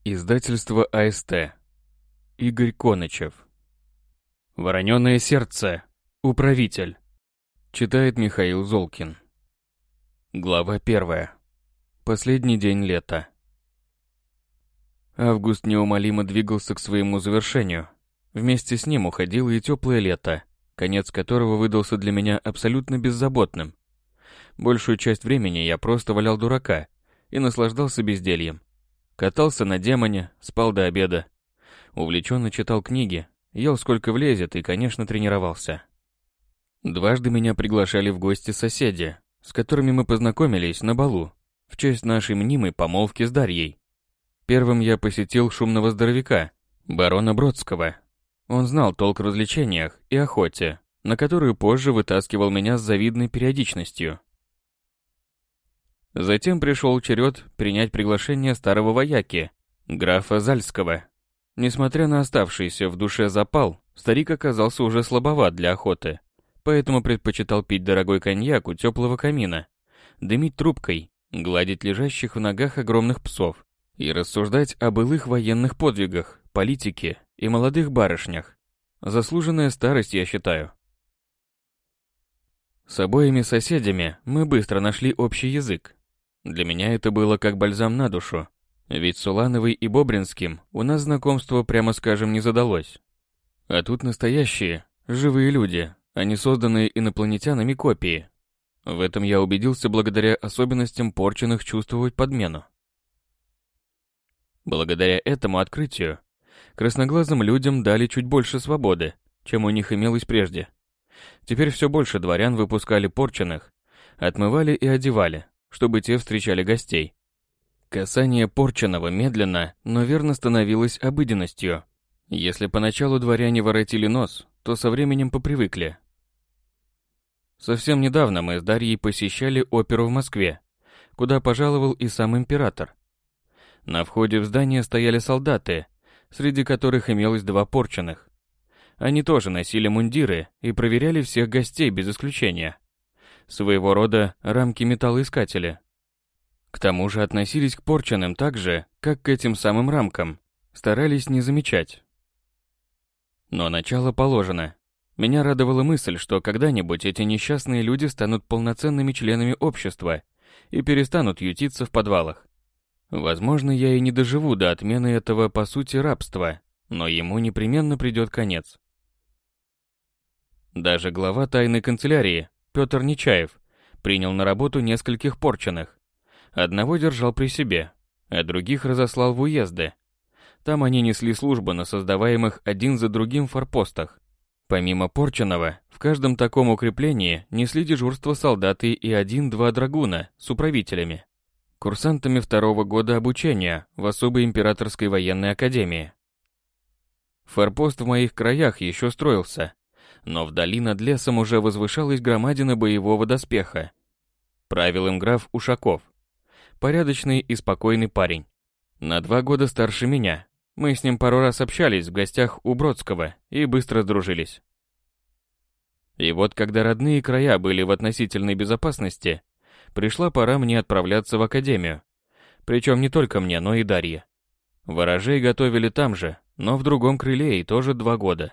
Издательство АСТ. Игорь Конычев. Воронёное сердце. Управитель. Читает Михаил Золкин. Глава 1. Последний день лета. Август неумолимо двигался к своему завершению. Вместе с ним уходило и теплое лето, конец которого выдался для меня абсолютно беззаботным. Большую часть времени я просто валял дурака и наслаждался бездельем. Катался на демоне, спал до обеда. Увлеченно читал книги, ел сколько влезет и, конечно, тренировался. Дважды меня приглашали в гости соседи, с которыми мы познакомились на балу, в честь нашей мнимой помолвки с Дарьей. Первым я посетил шумного здоровяка, барона Бродского. Он знал толк в развлечениях и охоте, на которую позже вытаскивал меня с завидной периодичностью. Затем пришел черед принять приглашение старого вояки, графа Зальского. Несмотря на оставшийся в душе запал, старик оказался уже слабоват для охоты, поэтому предпочитал пить дорогой коньяк у теплого камина, дымить трубкой, гладить лежащих в ногах огромных псов и рассуждать о былых военных подвигах, политике и молодых барышнях. Заслуженная старость, я считаю. С обоими соседями мы быстро нашли общий язык. Для меня это было как бальзам на душу, ведь с Улановой и Бобринским у нас знакомство, прямо скажем, не задалось. А тут настоящие, живые люди, а не созданные инопланетянами копии. В этом я убедился благодаря особенностям порченных чувствовать подмену. Благодаря этому открытию красноглазым людям дали чуть больше свободы, чем у них имелось прежде. Теперь все больше дворян выпускали порченых, отмывали и одевали, чтобы те встречали гостей. Касание порченого медленно, но верно становилось обыденностью. Если поначалу дворяне воротили нос, то со временем попривыкли. Совсем недавно мы с Дарьей посещали оперу в Москве, куда пожаловал и сам император. На входе в здание стояли солдаты, среди которых имелось 2 порченых. Они тоже носили мундиры и проверяли всех гостей без исключения. Своего рода рамки-металлоискатели. К тому же относились к порченым так же, как к этим самым рамкам, старались не замечать. Но начало положено. Меня радовала мысль, что когда-нибудь эти несчастные люди станут полноценными членами общества и перестанут ютиться в подвалах. Возможно, я и не доживу до отмены этого, по сути, рабства, но ему непременно придет конец. Даже глава тайной канцелярии, Петр Нечаев, принял на работу нескольких порченых. Одного держал при себе, а других разослал в уезды. Там они несли службу на создаваемых один за другим форпостах. Помимо порченого, в каждом таком укреплении несли дежурство солдаты и 1-2 драгуна с управителями, курсантами 2-го года обучения в особой императорской военной академии. Форпост в моих краях еще строился, но вдали над лесом уже возвышалась громадина боевого доспеха. Правил им граф Ушаков. Порядочный и спокойный парень. На 2 года старше меня. Мы с ним пару раз общались в гостях у Бродского и быстро сдружились. И вот когда родные края были в относительной безопасности, пришла пора мне отправляться в академию. Причем не только мне, но и Дарье. Ворожей готовили там же, но в другом крыле и тоже 2 года.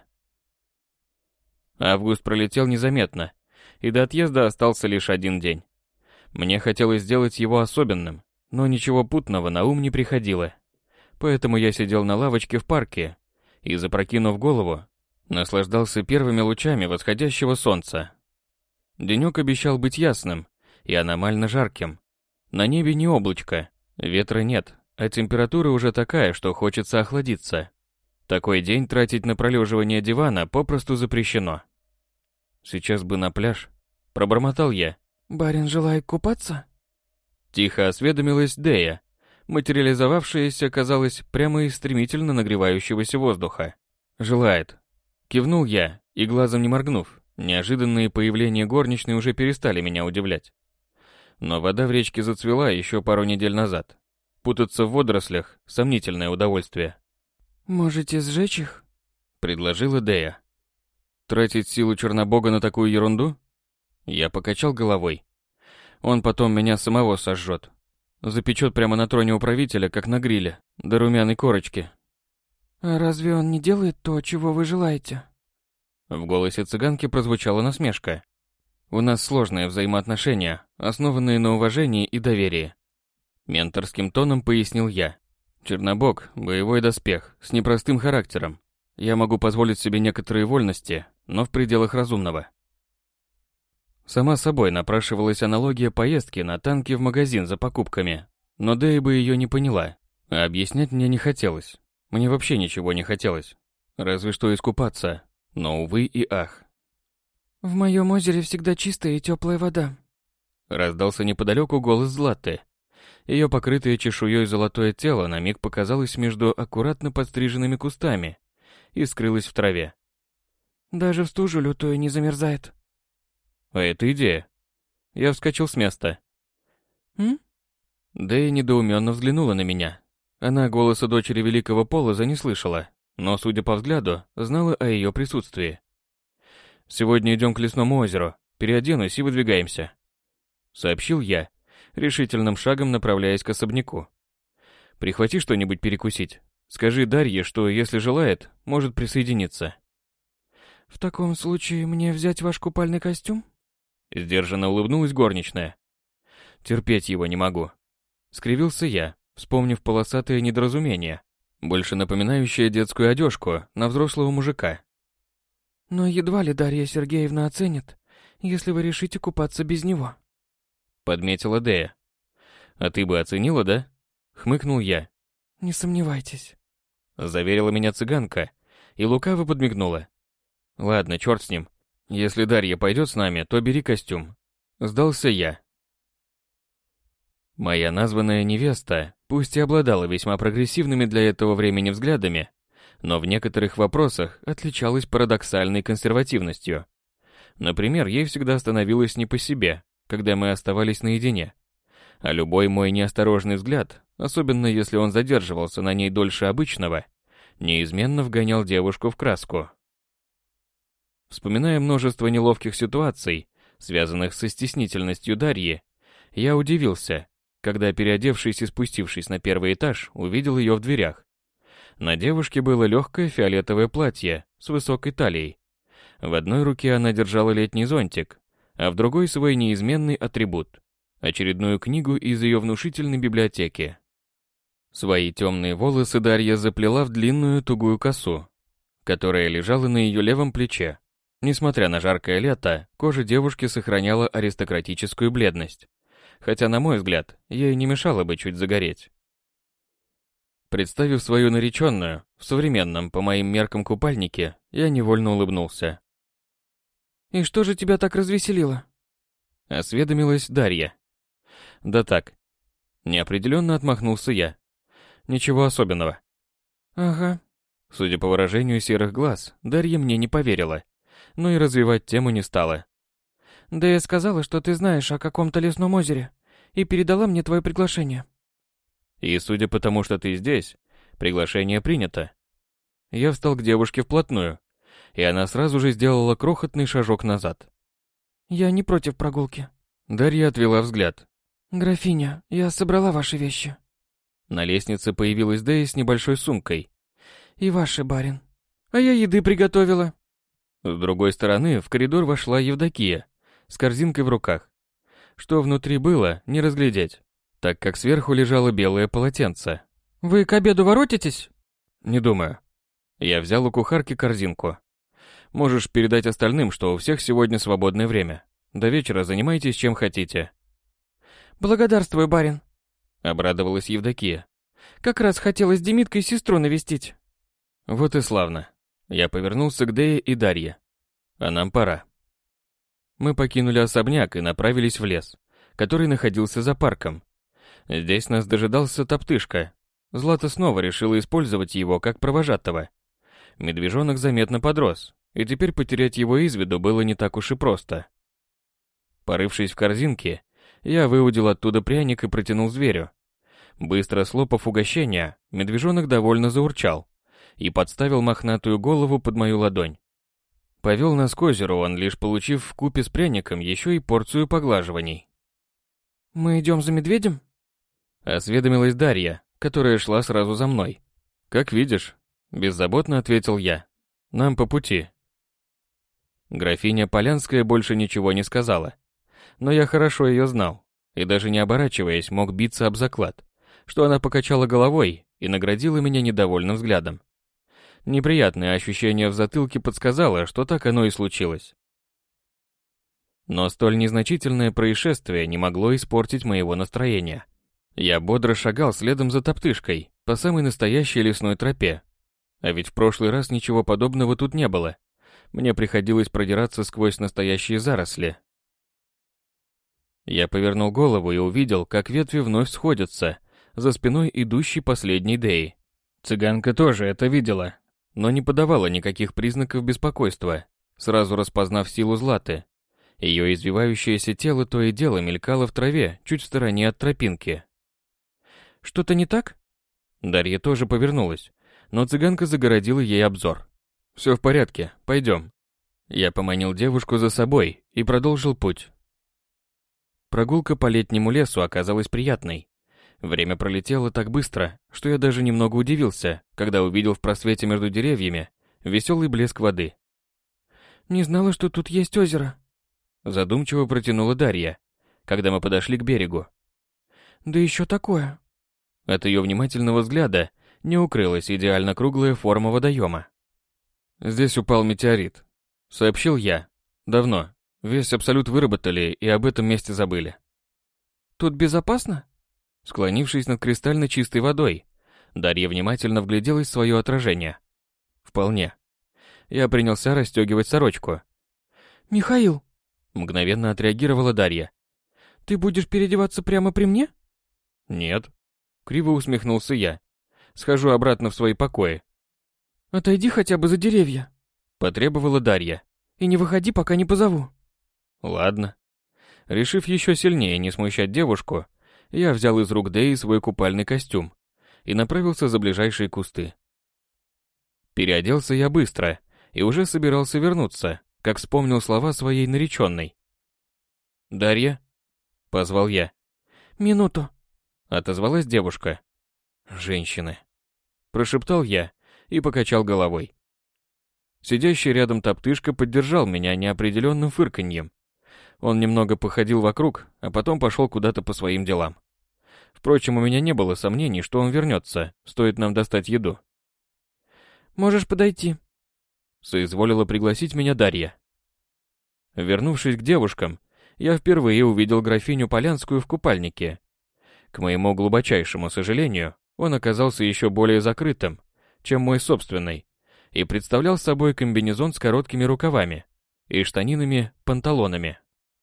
Август пролетел незаметно, и до отъезда остался лишь 1 день. Мне хотелось сделать его особенным, но ничего путного на ум не приходило. Поэтому я сидел на лавочке в парке и, запрокинув голову, наслаждался первыми лучами восходящего солнца. Денек обещал быть ясным и аномально жарким. На небе не облачко, ветра нет, а температура уже такая, что хочется охладиться. Такой день тратить на пролеживание дивана попросту запрещено. Сейчас бы на пляж. Пробормотал я. «Барин желает купаться?» Тихо осведомилась Дея, материализовавшаяся, казалось, прямо из стремительно нагревающегося воздуха. «Желает». Кивнул я, и глазом не моргнув, неожиданные появления горничной уже перестали меня удивлять. Но вода в речке зацвела еще пару недель назад. Путаться в водорослях – сомнительное удовольствие. «Можете сжечь их?» – предложила Дея. Тратить силу Чернобога на такую ерунду? Я покачал головой. Он потом меня самого сожжет. Запечет прямо на троне управителя, как на гриле, до румяной корочки. А разве он не делает то, чего вы желаете? В голосе цыганки прозвучала насмешка. У нас сложные взаимоотношения, основанные на уважении и доверии. Менторским тоном пояснил я. Чернобог – боевой доспех, с непростым характером. Я могу позволить себе некоторые вольности, но в пределах разумного. Сама собой напрашивалась аналогия поездки на танке в магазин за покупками, но Дэя бы ее не поняла, а объяснять мне не хотелось. Мне вообще ничего не хотелось, разве что искупаться, но увы и ах. В моем озере всегда чистая и теплая вода. Раздался неподалеку голос Златы. Ее покрытое чешуей золотое тело на миг показалось между аккуратно подстриженными кустами и скрылось в траве. Даже в стужу лютую не замерзает. А это идея. Я вскочил с места. Дэя недоуменно взглянула на меня. Она голоса дочери великого Полоза не слышала, но, судя по взгляду, знала о ее присутствии. «Сегодня идем к лесному озеру, переоденусь и выдвигаемся», — сообщил я, решительным шагом направляясь к особняку. «Прихвати что-нибудь перекусить. Скажи Дарье, что, если желает, может присоединиться». «В таком случае мне взять ваш купальный костюм?» Сдержанно улыбнулась горничная. «Терпеть его не могу». Скривился я, вспомнив полосатое недоразумение, больше напоминающее детскую одежку на взрослого мужика. «Но едва ли Дарья Сергеевна оценит, если вы решите купаться без него», — подметила Дэя. «А ты бы оценила, да?» — хмыкнул я. «Не сомневайтесь», — заверила меня цыганка и лукаво подмигнула. «Ладно, черт с ним. Если Дарья пойдет с нами, то бери костюм». Сдался я. Моя названная невеста, пусть и обладала весьма прогрессивными для этого времени взглядами, но в некоторых вопросах отличалась парадоксальной консервативностью. Например, ей всегда становилось не по себе, когда мы оставались наедине. А любой мой неосторожный взгляд, особенно если он задерживался на ней дольше обычного, неизменно вгонял девушку в краску. Вспоминая множество неловких ситуаций, связанных со стеснительностью Дарьи, я удивился, когда, переодевшись и спустившись на первый этаж, увидел ее в дверях. На девушке было легкое фиолетовое платье с высокой талией. В одной руке она держала летний зонтик, а в другой свой неизменный атрибут – очередную книгу из ее внушительной библиотеки. Свои темные волосы Дарья заплела в длинную тугую косу, которая лежала на ее левом плече. Несмотря на жаркое лето, кожа девушки сохраняла аристократическую бледность, хотя, на мой взгляд, ей не мешало бы чуть загореть. Представив свою нареченную в современном, по моим меркам, купальнике, я невольно улыбнулся. «И что же тебя так развеселило?» — осведомилась Дарья. «Да так». Неопределенно отмахнулся я. «Ничего особенного». «Ага». Судя по выражению серых глаз, Дарья мне не поверила, но и развивать тему не стала. «Да я сказала, что ты знаешь о каком-то лесном озере, и передала мне твое приглашение». «И судя по тому, что ты здесь, приглашение принято». Я встал к девушке вплотную, и она сразу же сделала крохотный шажок назад. «Я не против прогулки». Дарья отвела взгляд. «Графиня, я собрала ваши вещи». На лестнице появилась Дэя с небольшой сумкой. «И ваши, барин. А я еды приготовила». С другой стороны в коридор вошла Евдокия с корзинкой в руках. Что внутри было, не разглядеть, так как сверху лежало белое полотенце. «Вы к обеду воротитесь?» «Не думаю». Я взял у кухарки корзинку. «Можешь передать остальным, что у всех сегодня свободное время. До вечера занимайтесь чем хотите». «Благодарствую, барин», — обрадовалась Евдокия. «Как раз хотелось Демиткой сестру навестить». «Вот и славно». Я повернулся к Дее и Дарье. «А нам пора». Мы покинули особняк и направились в лес, который находился за парком. Здесь нас дожидался Топтышка. Злата снова решила использовать его как провожатого. Медвежонок заметно подрос, и теперь потерять его из виду было не так уж и просто. Порывшись в корзинке, я выудил оттуда пряник и протянул зверю. Быстро слопав угощение, медвежонок довольно заурчал и подставил мохнатую голову под мою ладонь. Повел нас к озеру он, лишь получив вкупе с пряником еще и порцию поглаживаний. «Мы идем за медведем?» Осведомилась Дарья, которая шла сразу за мной. Как видишь, беззаботно ответил я. Нам по пути. Графиня Полянская больше ничего не сказала. Но я хорошо ее знал, и даже не оборачиваясь, мог биться об заклад, что она покачала головой и наградила меня недовольным взглядом. Неприятное ощущение в затылке подсказало, что так оно и случилось. Но столь незначительное происшествие не могло испортить моего настроения. Я бодро шагал следом за топтышкой по самой настоящей лесной тропе. А ведь в прошлый раз ничего подобного тут не было. Мне приходилось продираться сквозь настоящие заросли. Я повернул голову и увидел, как ветви вновь сходятся за спиной идущей последней Деи. Цыганка тоже это видела, но не подавала никаких признаков беспокойства, сразу распознав силу Златы. Ее извивающееся тело то и дело мелькало в траве чуть в стороне от тропинки. «Что-то не так?» Дарья тоже повернулась, но цыганка загородила ей обзор. «Все в порядке, пойдем». Я поманил девушку за собой и продолжил путь. Прогулка по летнему лесу оказалась приятной. Время пролетело так быстро, что я даже немного удивился, когда увидел в просвете между деревьями веселый блеск воды. «Не знала, что тут есть озеро», — задумчиво протянула Дарья, когда мы подошли к берегу. «Да еще такое». От ее внимательного взгляда не укрылась идеально круглая форма водоема. «Здесь упал метеорит», — сообщил я. «Давно. Весь абсолют выработали и об этом месте забыли». «Тут безопасно?» Склонившись над кристально чистой водой, Дарья внимательно вгляделась в свое отражение. «Вполне». Я принялся расстегивать сорочку. «Михаил!» — мгновенно отреагировала Дарья. «Ты будешь переодеваться прямо при мне?» «Нет». Криво усмехнулся я. «Схожу обратно в свои покои». «Отойди хотя бы за деревья», — потребовала Дарья. «И не выходи, пока не позову». «Ладно». Решив еще сильнее не смущать девушку, я взял из рук Дэи свой купальный костюм и направился за ближайшие кусты. Переоделся я быстро и уже собирался вернуться, как вспомнил слова своей нареченной. «Дарья?» — позвал я. «Минуту», — отозвалась девушка. «Женщины», — прошептал я и покачал головой. Сидящий рядом топтышка поддержал меня неопределенным фырканьем. Он немного походил вокруг, а потом пошел куда-то по своим делам. Впрочем, у меня не было сомнений, что он вернется, стоит нам достать еду. «Можешь подойти», — соизволила пригласить меня Дарья. Вернувшись к девушкам, я впервые увидел графиню Полянскую в купальнике. К моему глубочайшему сожалению, он оказался еще более закрытым, чем мой собственный, и представлял собой комбинезон с короткими рукавами и штанинами-панталонами.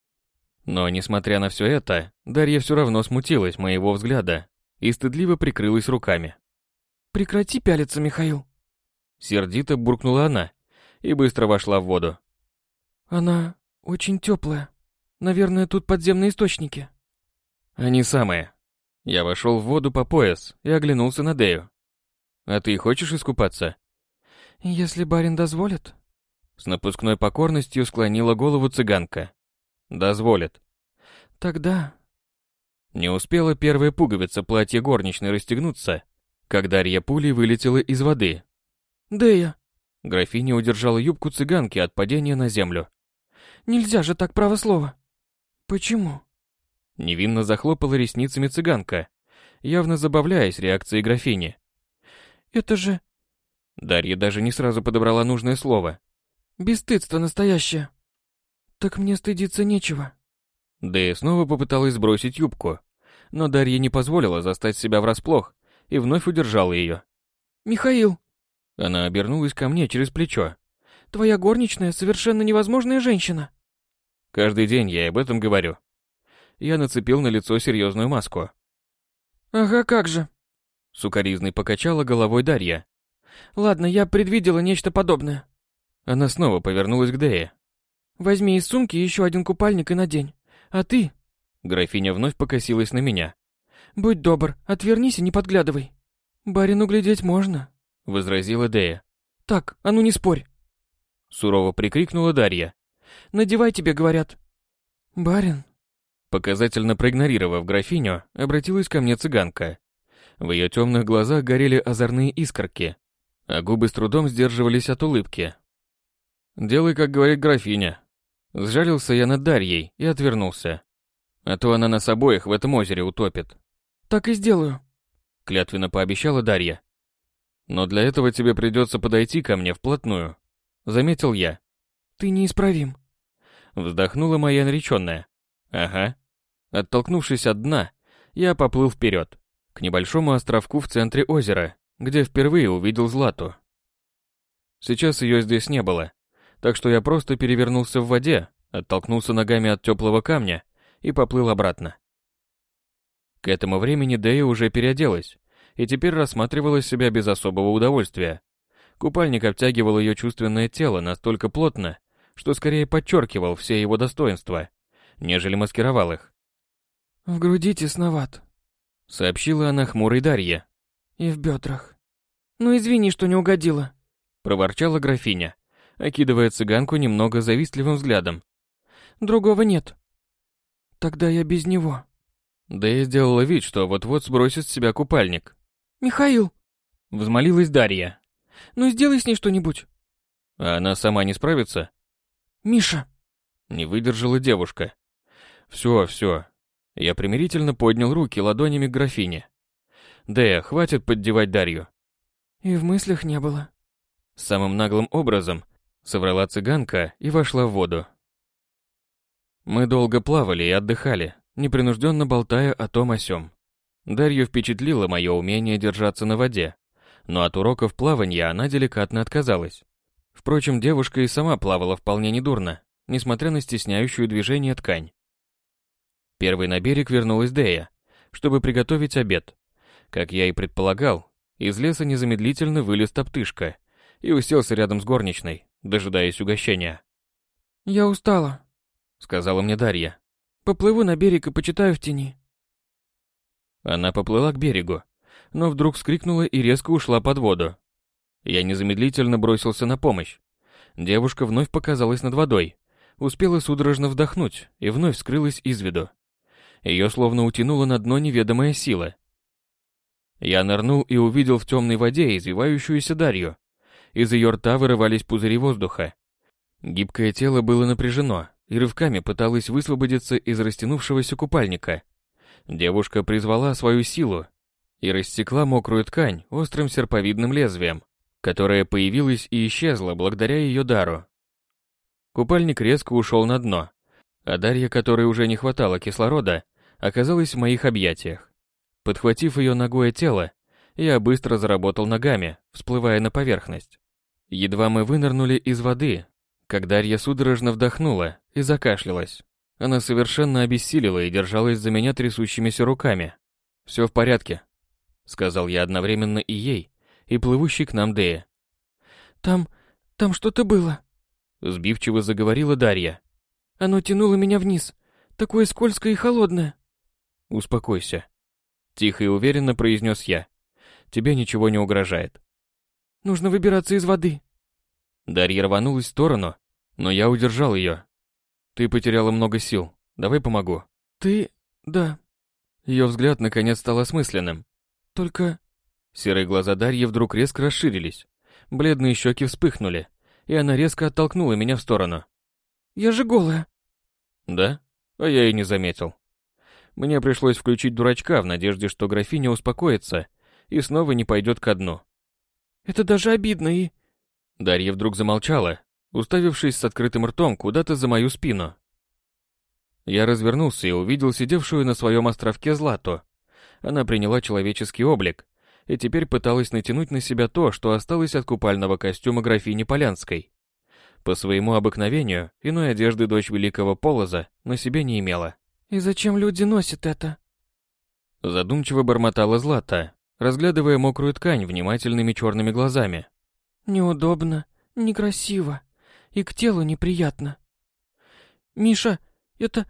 Но, несмотря на все это, Дарья все равно смутилась моего взгляда и стыдливо прикрылась руками. «Прекрати пялиться, Михаил», — сердито буркнула она и быстро вошла в воду. «Она очень теплая. Наверное, тут подземные источники». «Они самые». Я вошел в воду по пояс и оглянулся на Дею. «А ты хочешь искупаться?» «Если барин дозволит». С напускной покорностью склонила голову цыганка. «Дозволит». «Тогда...» Не успела первая пуговица платья горничной расстегнуться, как Дарья пулей вылетела из воды. «Дея!» Графиня удержала юбку цыганки от падения на землю. «Нельзя же так, право слово!» «Почему?» Невинно захлопала ресницами цыганка, явно забавляясь реакцией графини. «Это же...» Дарья даже не сразу подобрала нужное слово. «Бесстыдство настоящее!» «Так мне стыдиться нечего». Дэя снова попыталась сбросить юбку, но Дарья не позволила застать себя врасплох и вновь удержала ее. «Михаил!» Она обернулась ко мне через плечо. «Твоя горничная совершенно невозможная женщина». Каждый день я об этом говорю. Я нацепил на лицо серьезную маску. «Ага, как же!» Сукаризной покачала головой Дарья. «Ладно, я предвидела нечто подобное». Она снова повернулась к Дэе. «Возьми из сумки еще один купальник и надень. А ты...» Графиня вновь покосилась на меня. «Будь добр, отвернись и не подглядывай. Барину глядеть можно», — возразила Дэя. «Так, а ну не спорь». Сурово прикрикнула Дарья. «Надевай, тебе говорят». «Барин...» Показательно проигнорировав графиню, обратилась ко мне цыганка. В ее темных глазах горели озорные искорки, а губы с трудом сдерживались от улыбки. «Делай, как говорит графиня». Сжалился я над Дарьей и отвернулся. А то она нас обоих в этом озере утопит. «Так и сделаю», — клятвенно пообещала Дарья. «Но для этого тебе придется подойти ко мне вплотную», — заметил я. «Ты неисправим», — вздохнула моя нареченная. «Ага». Оттолкнувшись от дна, я поплыл вперед, к небольшому островку в центре озера, где впервые увидел Злату. Сейчас ее здесь не было, так что я просто перевернулся в воде, оттолкнулся ногами от теплого камня и поплыл обратно. К этому времени Дэя уже переоделась и теперь рассматривала себя без особого удовольствия. Купальник обтягивал ее чувственное тело настолько плотно, что скорее подчеркивал все его достоинства, нежели маскировал их. «В груди тесноват», — сообщила она хмурой Дарье. «И в бедрах. Ну извини, что не угодила», — проворчала графиня, окидывая цыганку немного завистливым взглядом. «Другого нет». «Тогда я без него». Дэя сделала вид, что вот-вот сбросит с себя купальник. «Михаил!» — взмолилась Дарья. «Ну сделай с ней что-нибудь». «А она сама не справится?» «Миша!» — не выдержала девушка. «Все. Я примирительно поднял руки ладонями к графине. «Дэя, хватит поддевать Дарью». «И в мыслях не было». Самым наглым образом соврала цыганка и вошла в воду. Мы долго плавали и отдыхали, непринужденно болтая о том о сём. Дарью впечатлило мое умение держаться на воде, но от уроков плавания она деликатно отказалась. Впрочем, девушка и сама плавала вполне недурно, несмотря на стесняющую движение ткань. Первой на берег вернулась Дэя, чтобы приготовить обед. Как я и предполагал, из леса незамедлительно вылез топтышка и уселся рядом с горничной, дожидаясь угощения. «Я устала», — сказала мне Дарья. «Поплыву на берег и почитаю в тени». Она поплыла к берегу, но вдруг вскрикнула и резко ушла под воду. Я незамедлительно бросился на помощь. Девушка вновь показалась над водой, успела судорожно вдохнуть и вновь скрылась из виду. Ее словно утянула на дно неведомая сила. Я нырнул и увидел в темной воде извивающуюся Дарью. Из ее рта вырывались пузыри воздуха. Гибкое тело было напряжено и рывками пыталось высвободиться из растянувшегося купальника. Девушка призвала свою силу и рассекла мокрую ткань острым серповидным лезвием, которое появилось и исчезло благодаря ее дару. Купальник резко ушел на дно, а Дарья, которой уже не хватало кислорода, оказалась в моих объятиях. Подхватив ее ногое тело, я быстро заработал ногами, всплывая на поверхность. Едва мы вынырнули из воды, как Дарья судорожно вдохнула и закашлялась. Она совершенно обессилила и держалась за меня трясущимися руками. «Все в порядке», — сказал я одновременно и ей, и плывущей к нам Дэе. Там что-то было», — сбивчиво заговорила Дарья. «Оно тянуло меня вниз, такое скользкое и холодное». «Успокойся», — тихо и уверенно произнес я. «Тебе ничего не угрожает». «Нужно выбираться из воды». Дарья рванулась в сторону, но я удержал ее. «Ты потеряла много сил, давай помогу». «Ты... да». Ее взгляд наконец стал осмысленным. «Только...» Серые глаза Дарьи вдруг резко расширились, бледные щеки вспыхнули, и она резко оттолкнула меня в сторону. «Я же голая». «Да? А я и не заметил». Мне пришлось включить дурачка в надежде, что графиня успокоится и снова не пойдет ко дну. «Это даже обидно и...» Дарья вдруг замолчала, уставившись с открытым ртом куда-то за мою спину. Я развернулся и увидел сидевшую на своем островке Злату. Она приняла человеческий облик и теперь пыталась натянуть на себя то, что осталось от купального костюма графини Полянской. По своему обыкновению, иной одежды дочь великого Полоза на себе не имела. «И зачем люди носят это?» Задумчиво бормотала Злата, разглядывая мокрую ткань внимательными черными глазами. «Неудобно, некрасиво и к телу неприятно». «Миша, это...»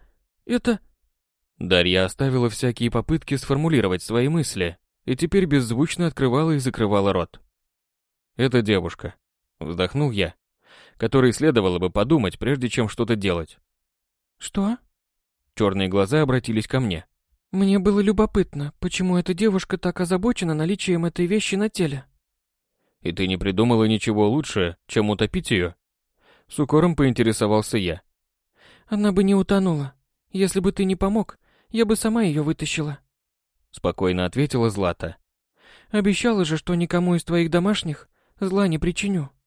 Дарья оставила всякие попытки сформулировать свои мысли и теперь беззвучно открывала и закрывала рот. «Это девушка», — вздохнул я, которой следовало бы подумать, прежде чем что-то делать. «Что?» Черные глаза обратились ко мне. Мне было любопытно, почему эта девушка так озабочена наличием этой вещи на теле. И ты не придумала ничего лучше, чем утопить ее? С укором поинтересовался я. Она бы не утонула. Если бы ты не помог, я бы сама ее вытащила. Спокойно ответила Злата. Обещала же, что никому из твоих домашних зла не причиню.